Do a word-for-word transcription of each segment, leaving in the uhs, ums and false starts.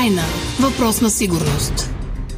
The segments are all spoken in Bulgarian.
Украйна. Въпрос на сигурност.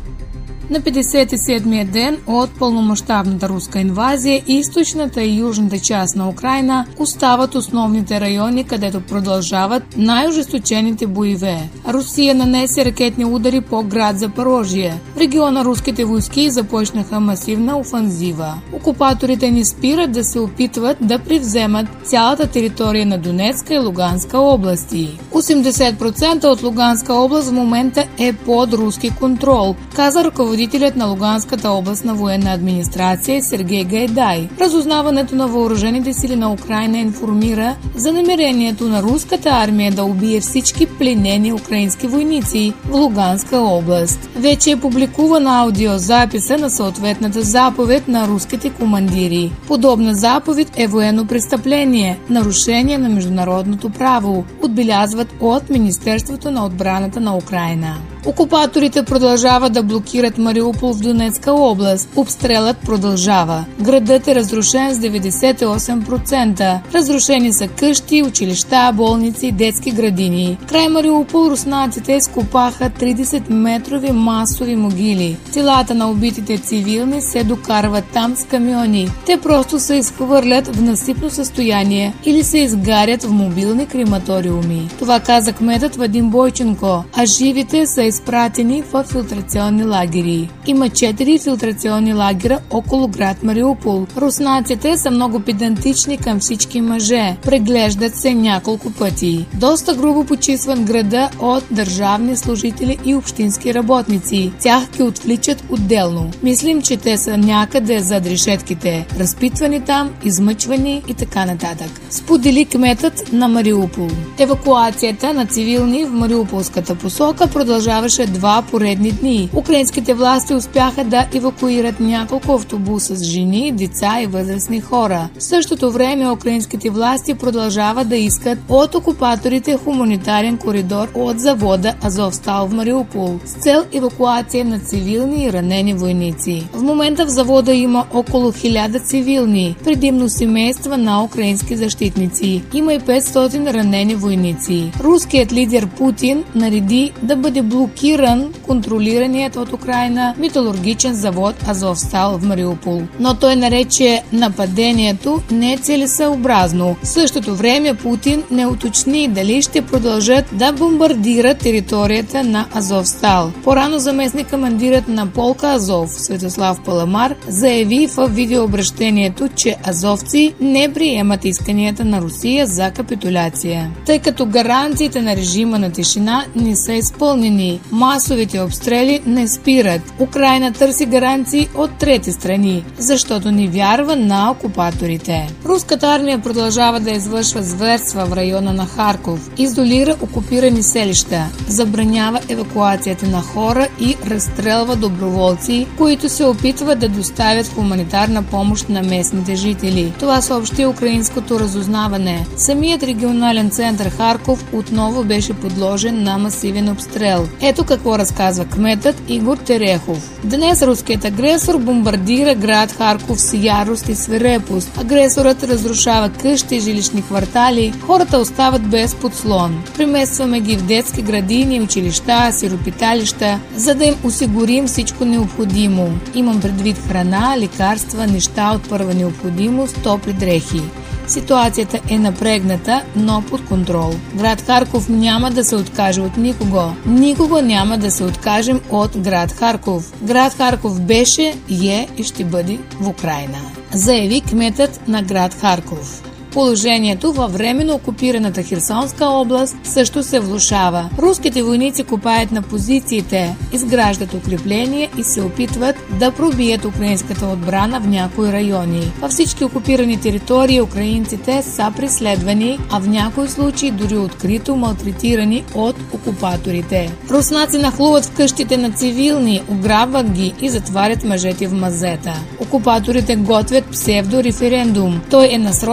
На петдесет и седмия ден от пълномащабната руска инвазия източната и южната част на Украйна остават основните райони, където продължават най-ожесточените боеве. Русия нанесе ракетни удари по град Запорожие. В региона руските войски започнаха масивна офанзива. Окупаторите не спират да се опитват да привземат цялата територия на Донецка и Луганска области. осемдесет процента от Луганска област в момента е под руски контрол, каза ръководителят на Луганската областна военна администрация Сергей Гайдай. Разузнаването на въоръжените сили на Украйна информира за намерението на руската армия да убие всички пленени украински войници в Луганска област. Вече е публикувана аудиозаписа на съответната заповед на руските командири. Подобна заповед е военно престъпление, нарушение на международното право, отбелязват от Министерството на отбраната на Украйна. Окупаторите продължават да блокират Мариупол в Донецка област. Обстрелът продължава. Градът е разрушен с деветдесет и осем процента. Разрушени са къщи, училища, болници и детски градини. Край Мариупол руснаците изкопаха тридесет метрови масови могили. Телата на убитите цивилни се докарват там с камиони. Те просто се изхвърлят в насипно състояние или се изгарят в мобилни крематориуми. Това каза кметът Вадим Бойченко, а живите са изпратени в филтрационни лагери. Има четири филтрационни лагера около град Мариупол. Руснаците са много педантични към всички мъже. Преглеждат се няколко пъти. Доста грубо почистват града от държавни служители и общински работници. Тях ги отвличат отделно. Мислим, че те са някъде зад решетките. Разпитвани там, измъчвани и така нататък. Сподели кметът на Мариупол. Евакуацията на цивилни в мариуполската посока продължаваше два поредни дни. Украинските власти успяха да евакуират няколко автобуса с жени, деца и възрастни хора. В същото време украинските власти продължават да искат от окупаторите хуманитарен коридор от завода Азовстал в Мариупол с цел евакуация на цивилни и ранени войници. В момента в завода има около хиляда цивилни, предимно семейства на украински защитници. Има и петстотин ранени войници. Руският лидер Путин нареди да бъде блокиран контролираният от Украйна металургичен завод Азовстал в Мариупол. Но той нарече нападението нецелесъобразно. В същото време Путин не уточни дали ще продължат да бомбардират територията на Азовстал. Порано заместник командирът на полка Азов Светослав Паламар заяви в видеообращението, че азовци не приемат исканията на Русия за капитуляция, тъй като гаранциите на режима на тишина не са изпълнени. Масовите обстрели не спират. Украйна търси гаранции от трети страни, защото не вярва на окупаторите. Руската армия продължава да извършва зверства в района на Харков, изолира окупирани селища, забранява евакуацията на хора и разстрелва доброволци, които се опитват да доставят хуманитарна помощ на местните жители. Това съобщи украинското разузнаване. Самият регионален център Харков отново беше подложен на масивен обстрел. Ето какво разказва кметът Игор Терехов. Днес руският агресор бомбардира град Харков с ярост и свирепост. Агресорът разрушава къщи и жилищни квартали. Хората остават без подслон. Преместваме ги в детски градини, училища, сиропиталища, за да им осигурим всичко необходимо. Имам предвид храна, лекарства, неща от първа необходимост, топли дрехи. Ситуацията е напрегната, но под контрол. Град Харков няма да се откаже от никого. Никого няма да се откажем от град Харков. Град Харков беше, е и ще бъде в Украйна, заяви кметът на град Харков. Положението във временно окупираната Херсонска област също се влошава. Руските войници копаят на позициите, изграждат укрепления и се опитват да пробият украинската отбрана в някои райони. Във всички окупирани територии украинците са преследвани, а в някои случаи дори открито малтретирани от окупаторите. Руснаци нахлуват в къщите на цивилни, ограбват ги и затварят мъжете в мазета. Окупаторите готвят псевдореферендум. Той е насрочен на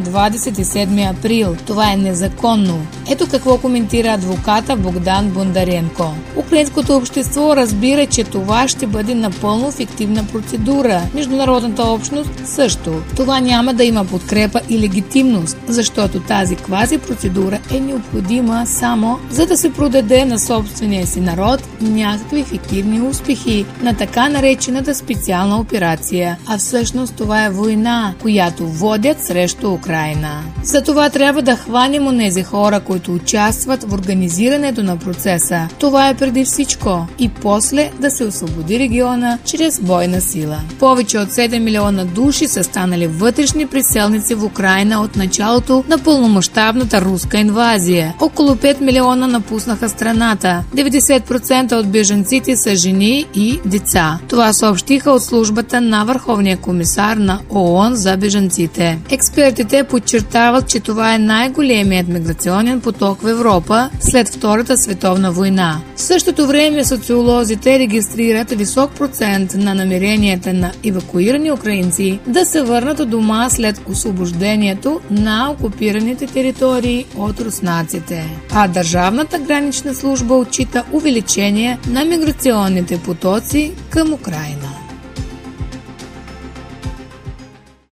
двадесет и седми април. Това е незаконно. Ето какво коментира адвоката Богдан Бондаренко. Украинското общество разбира, че това ще бъде напълно фиктивна процедура. Международната общност също. Това няма да има подкрепа и легитимност, защото тази квази процедура е необходима само за да се продаде на собствения си народ някакви фиктивни успехи на така наречената специална операция. А всъщност това е война, която водят срещу Украйна. Затова трябва да хванем онези хора, които участват в организирането на процеса. Това е преди всичко. И после да се освободи региона чрез бойна сила. Повече от седем милиона души са станали вътрешни приселници в Украйна от началото на пълномащабната руска инвазия. Около пет милиона напуснаха страната. деветдесет процента от бежанците са жени и деца. Това съобщиха от службата на Върховния комисар на ООН за бежанците. Експертите подчертават, че това е най-големият миграционен поток в Европа след Втората световна война. В същото време социолозите регистрират висок процент на намеренията на евакуирани украинци да се върнат у дома след освобождението на окупираните територии от руснаците. А Държавната гранична служба отчита увеличение на миграционните потоци към Украйна.